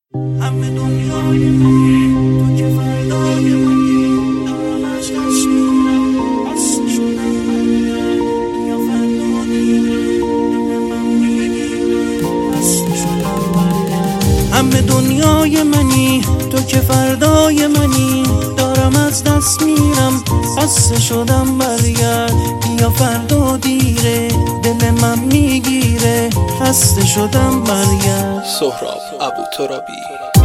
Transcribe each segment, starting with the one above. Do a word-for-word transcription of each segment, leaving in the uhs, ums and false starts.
همه دنیای منی، تو که فردای منی. دارم از دست میرم، خسته شدم من. یا فردا دیره دل من میگیره، خسته شدم من. همه دنیای منی، تو که فردای منی. دارم از دست میرم، خسته شدم برگرد. یا فردا دیره دل من میگیره، خسته شدم برگرد. سهراب ابوترابی.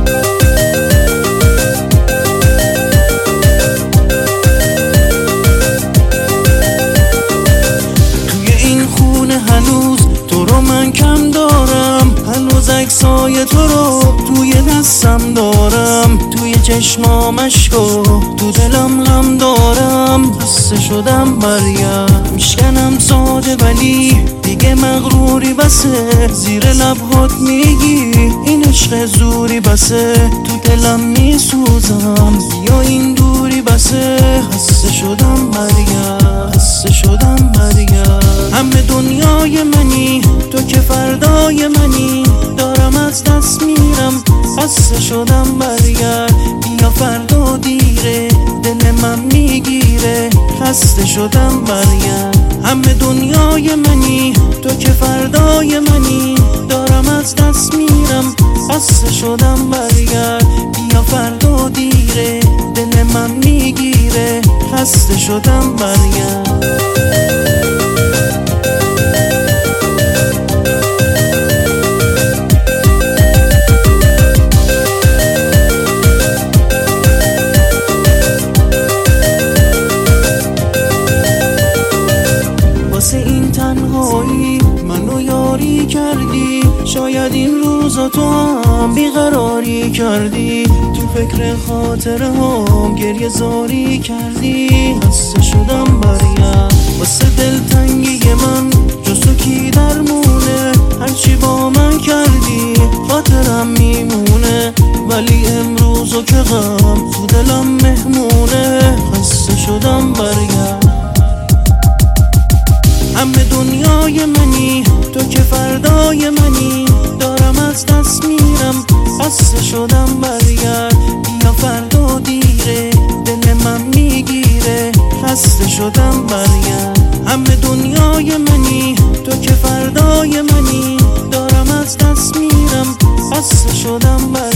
توی این خونه هنوز تو رو من کم دارم، هنوز عکسای تو رو توی دستم دارم. توی چشمام اشکو تو دلم غم دارم، خسته شدم برگرد. میشکنم ساده ولی دیگه مغروری بسه، زیر لبهات میگی این عشق زوری بسه. تو دلم میسوزم یا این دوری بسه، خسته شدم برگرد، خسته شدم برگرد. همه دنیای منی، تو که فردای منی. دارم از دست میرم، خسته شدم برگرد. بیا فردا دیره دل من میگیره، خسته شدم برگرد. همه دنیای منی، تو که فردای منی. دارم از دست میرم، خسته شدم برگرد. بیا فردا دیره دل من میگیره، خسته شدم برگرد. واسه این تنهایی منو یاری کردی، شاید این روزا تو هم بیقراری کردی. تو فکر خاطره هم گریه زاری کردی، خسته شدم برگرد. واسه دلتنگی من جز تو کی درمونه، هرچی با من کردی خاطرم میمونه. ولی امروزو که غم تو دلم مهمونه، خسته شدم برگرد. همه دنیای منی، تو که فردای منی. دارم از دست میرم، خسته شدم برگرد. بیا فردا دیره دل من میگیره، خسته شدم برگرد. همه دنیای منی، تو که فردای منی. دارم از دست میرم، خسته شدم برگرد.